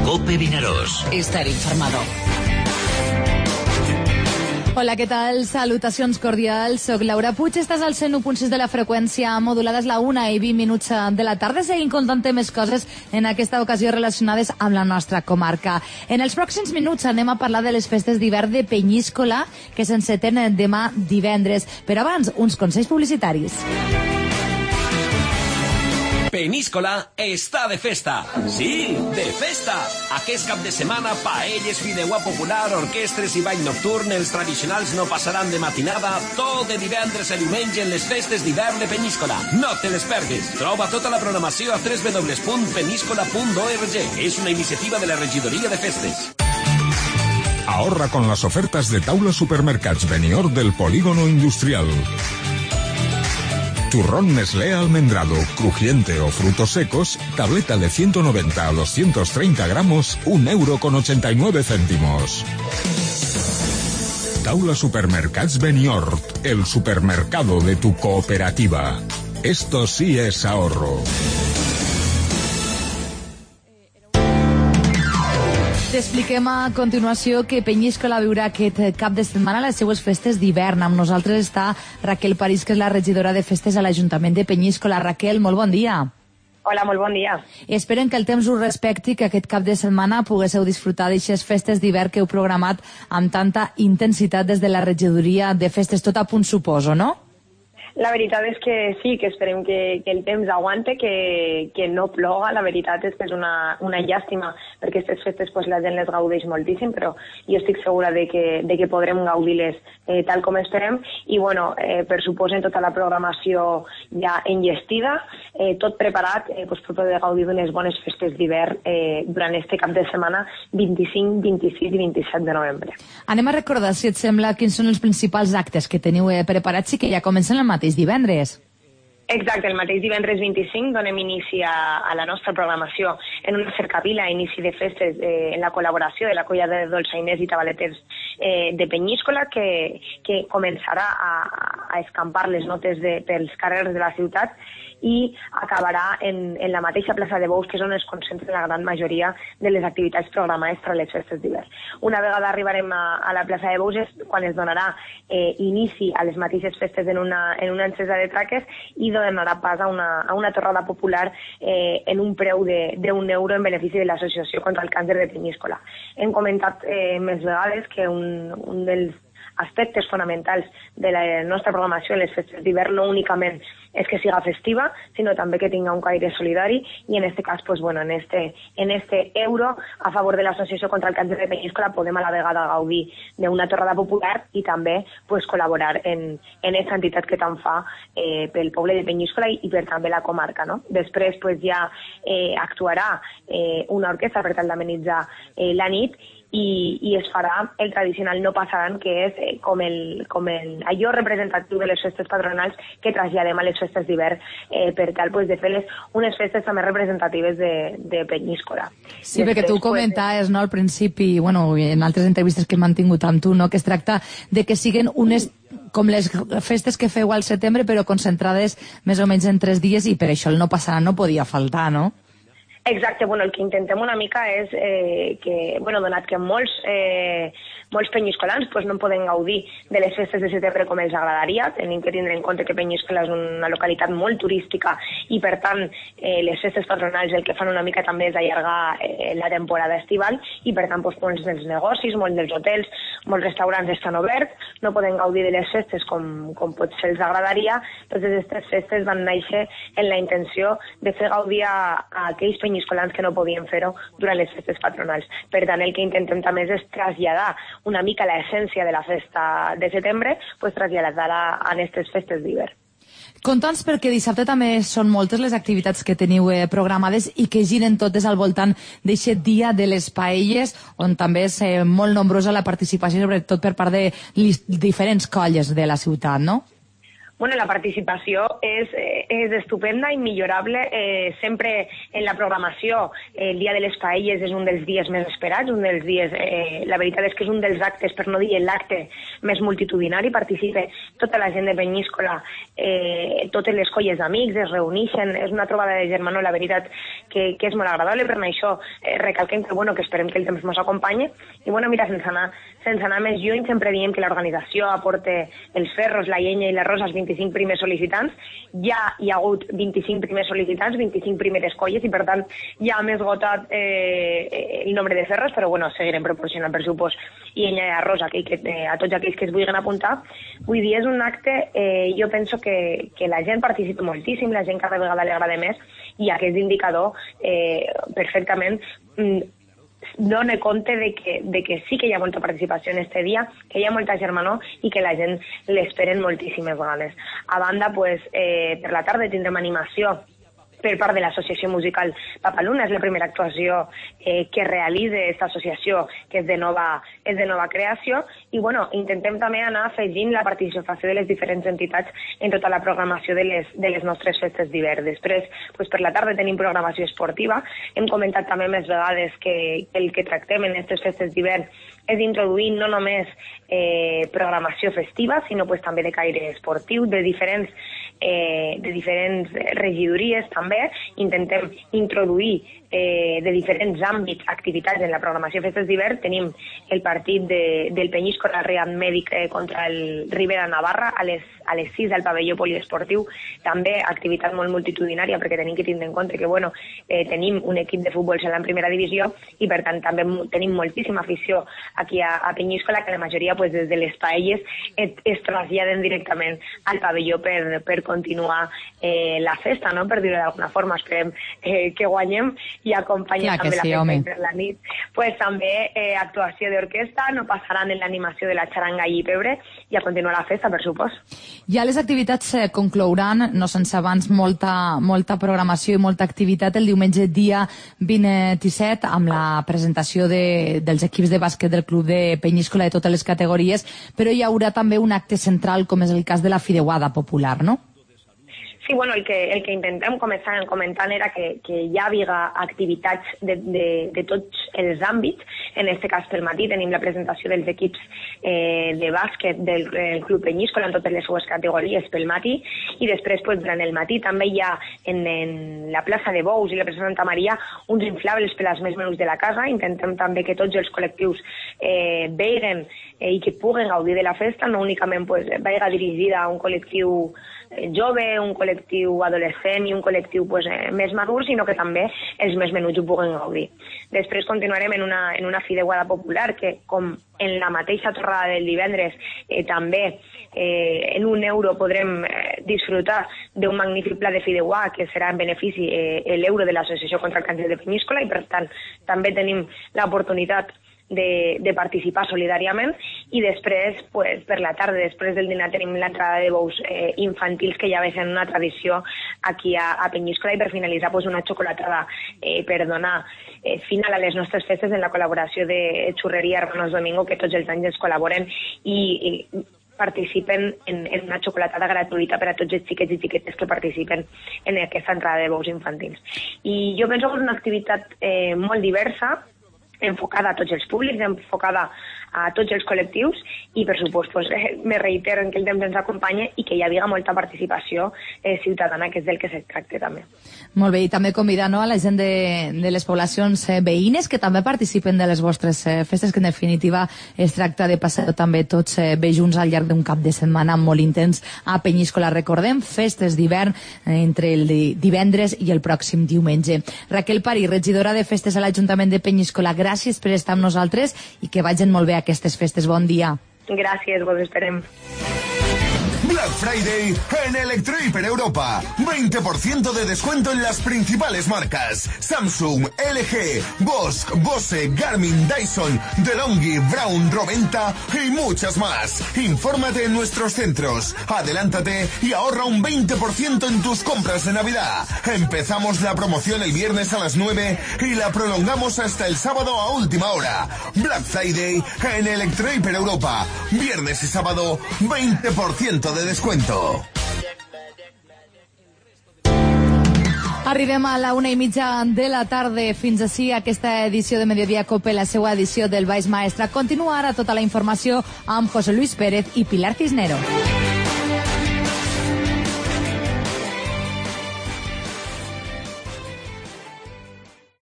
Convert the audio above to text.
COPE Vinaròs. Estar informado. Hola, què tal? Salutacions cordials. Soc Laura Puig, estàs al 101.6 de la freqüència modulada, és la 1:20 de la tarda. Seguim contant més coses en aquesta ocasió relacionades amb la nostra comarca. En els pròxims minuts anem a parlar de les festes d'hivern de Penyíscola, que s'enceten demà divendres. Però abans, uns consells publicitaris. Penyíscola està de festa. Sí, de festa. Aquest cap de setmana, paelles, fideuà popular, orquestres i ball nocturn, els tradicionals no passaran de matinada, tot de divendres a diumenge en les festes d'hivern de Penyíscola. No te les perdis. Troba tota la programació a www.penyíscola.org. És una iniciativa de la Regidoria de Festes. Ahorra con las ofertas de Taula Supermercats Benidorm del Polígono Industrial. Turrón Nestlé almendrado, crujiente o frutos secos, tableta de 190 a 230 gramos, €1,89. Taula Supermercats Benidorm, el supermercado de tu cooperativa. Esto sí es ahorro. T'expliquem a continuació que Penyíscola viurà aquest cap de setmana les seues festes d'hivern. Amb nosaltres està Raquel París, que és la regidora de festes a l'Ajuntament de Penyíscola. Raquel, molt bon dia. Hola, molt bon dia. Esperen que el temps us respecti i que aquest cap de setmana poguéssiu disfrutar d'aquestes festes d'hivern que heu programat amb tanta intensitat des de la regidoria de festes. Tot a punt, suposo, no? La veritat és que sí, que esperem que el temps aguante, que no ploga. La veritat és que és una llàstima, perquè aquestes festes pues, la gent les gaudeix moltíssim, però jo estic segura de que podrem gaudir-les tal com esperem. I, bueno, per suposar, tota la programació ja enllestida, tot preparat pues, per poder gaudir d'unes bones festes d'hivern durant este cap de setmana 25, 26 i 27 de novembre. Anem a recordar, si et sembla, quins són els principals actes que teniu preparats i que ja comencen el mateix divendres. Exacte, el mateix divendres 25 donem inici a la nostra programació en una cercavila, inici de festes en la col·laboració de la colla de dolçainers i tabaleters de Penyíscola, que començarà a escampar les notes pels carrers de la ciutat i acabarà en la mateixa plaça de Bous, que és on es concentra la gran majoria de les activitats programades per a les festes d'hivern. Una vegada arribarem a la plaça de Bous és quan es donarà inici a les mateixes festes en una encesa de traques i donarà pas a una torrada popular en un preu d'€1 en benefici de l'Associació contra el Càncer de Penyíscola. Hem comentat més vegades que un dels aspectes fonamentals de la nostra programació en les festes d'hivern no únicament és que siga festiva, sinó també que tinga un caire solidari i en este cas, pues, bueno, en este euro a favor de l'Associació contra el Càncer de Penyíscola podem a la vegada gaudir d'una torrada popular i també pues, col·laborar en aquesta entitat que tant fa pel poble de Penyíscola i per també la comarca, no? Després pues, ja actuarà una orquestra per tal d'amenitzar la nit i es farà el tradicional no passaran, que és com allò representatiu de les festes patronals que traslladem a les festes d'hivern per tal pues, de fer unes festes també representatives de Penyíscola. Sí, després, perquè tu comentaves no, al principi, bueno, en altres entrevistes que hem mantingut amb tu, no, que es tracta de que siguin unes com les festes que feu al setembre, però concentrades més o menys en 3 dies i per això el no passarà no podia faltar, no? Exacte, bueno, el que intentem una mica és que, bueno, donat que molts penyiscolans pues, no poden gaudir de les festes de setembre com els agradaria, tenim que tindre en compte que Penyíscola és una localitat molt turística i, per tant, les festes patronals el que fan una mica també és allargar la temporada estival i, per tant, pues, molts dels negocis, molts dels hotels, molts restaurants estan oberts, no poden gaudir de les festes com potser els agradaria. Totes aquestes festes van néixer en la intenció de fer gaudir a aquells penyiscolans que no podien fer-ho durant les festes patronals. Per tant, el que intentem també és traslladar una mica l'essència de la festa de setembre, pues traslladar-la a aquestes festes d'hivern. Conta'ns, perquè dissabte també són moltes les activitats que teniu programades i que giren totes al voltant d'aquest dia de les paelles, on també és molt nombrosa la participació, sobretot per part de les diferents colles de la ciutat, no? Bueno, la participació és estupenda i millorable. Sempre en la programació, el dia de les paelles és un dels dies més esperats, un dels dies, la veritat és que és un dels actes, per no dir l'acte més multitudinari, participa tota la gent de Penyíscola, totes les colles d'amics es reuneixen, és una trobada de germanor, la veritat que és molt agradable, per això recalquem que esperem que el temps ens acompanyi, i mira, sense anar més lluny, sempre diem que l'organització aporta els ferros, la llenya i l'arròs als 25 primers sol·licitants. Ja hi ha hagut 25 primers sol·licitants, 25 primeres colles, i per tant ja hem esgotat el nombre de ferros, però seguirem proporcionant pressupost i llenya i arròs a tots aquells que es vulguin apuntar. Vull dir, és un acte, jo penso que la gent participa moltíssim, la gent cada vegada li agrada més, i aquest indicador perfectament dona compte de que sí que hi ha molta participació en este dia, que hi ha molta germanor i que la gent l'esperen moltíssimes vegades. A banda, per la tarda tindrem animació per part de l'associació musical Papaluna. És la primera actuació que realitza aquesta associació, que és de nova creació, i intentem també anar afegint la participació de les diferents entitats en tota la programació de les nostres festes d'hivern. Després, per la tarda tenim programació esportiva. Hem comentat també més vegades que el que tractem en aquestes festes d'hivern és introduir no només programació festiva, sinó també de caire esportiu, de diferents regidories també. Intentem introduir de diferents àmbits activitats en la programació de festes d'hivern. Tenim el partit del Penyíscola Real Mèdic contra el Ribera Navarra a les 6 al pavelló poliesportiu. També activitat molt multitudinària, perquè tenim que tindre en compte que tenim un equip de futbol sala en primera divisió, i per tant també tenim moltíssima afició aquí a Penyíscola, que la majoria des de les paelles es traslladen directament al pavelló per continuar la festa, no? Per dir-ho d'alguna forma. Esperem que guanyem i acompanyem també la festa per la nit. També actuació d'orquestra, no passaran en l'animació de la xaranga i pebre, i a continuar la festa, per supost. Ja les activitats conclouran, no sense abans molta programació i molta activitat, el diumenge dia 27, amb la presentació dels equips de bàsquet del club de Penyíscola de totes les categories, però hi haurà també un acte central, com és el cas de la Fideuada Popular, no? Sí, el que intentem començar comentant era que hi havia activitats de tots els àmbits. En aquest cas, pel matí tenim la presentació dels equips de bàsquet del Club Penyíscola en totes les seues categories pel matí, i després, durant el matí, també hi ha en la plaça de Bous i la plaça Santa Maria uns inflables per als més menuts de la casa. Intentem també que tots els col·lectius vegin i que puguen gaudir de la festa, no únicament vagi dirigida a un col·lectiu jove, un col·lectiu adolescent i un col·lectiu més madur, sinó que també els més menuts ho puguen gaudir. Després continuarem en una fideuada popular que, com en la mateixa torrada del divendres, també en €1 podrem disfrutar d'un magnífic pla de fideuà que serà en benefici l'euro de l'Associació contra el Càncer de Penyíscola, i per tant també tenim l'oportunitat de participar solidàriament. I després, per la tarda, després del dinar, tenim l'entrada de bous infantils, que ja ve sent una tradició aquí a Penyíscola, i per finalitzar una xocolatada per donar final a les nostres festes en la col·laboració de Xurreria Hermanos Domingo, que tots els anys ens col·laboren i participen en una xocolatada gratuïta per a tots els xiquets i xiquetes que participen en aquesta entrada de bous infantils. I jo penso que és una activitat molt diversa, enfocada a tots els públics, enfocada a tots els col·lectius, i per supost me reitero en que el temps ens acompanya i que hi havia molta participació ciutadana, que és del que se tracta també. Molt bé, i també convidar a la gent de les poblacions veïnes que també participen de les vostres festes, que en definitiva es tracta de passar també tots bé junts al llarg d'un cap de setmana molt intens a Penyíscola. Recordem, festes d'hivern entre el divendres i el pròxim diumenge. Raquel Parí, regidora de festes a l'Ajuntament de Penyíscola, gràcies per estar amb nosaltres i que vagin molt bé aquestes festes. Bon dia. Gràcies, vos esperem. Black Friday en Electrohiper Europa. 20% de descuento en las principales marcas: Samsung, LG, Bosch, Bose, Garmin, Dyson, DeLonghi, Braun, Roventa y muchas más. Infórmate en nuestros centros. Adelántate y ahorra un 20% en tus compras de Navidad. Empezamos la promoción el viernes a las 9 y la prolongamos hasta el sábado a última hora. Black Friday en Electrohiper Europa. Viernes y sábado, 20% de descuento. Arribem a la 1:30 de la tarda. Fins així aquesta edició de Mediodía Cope, la seva edició del Baix Maestre. Continua ara tota la informació amb José Luis Pérez i Pilar Cisnero.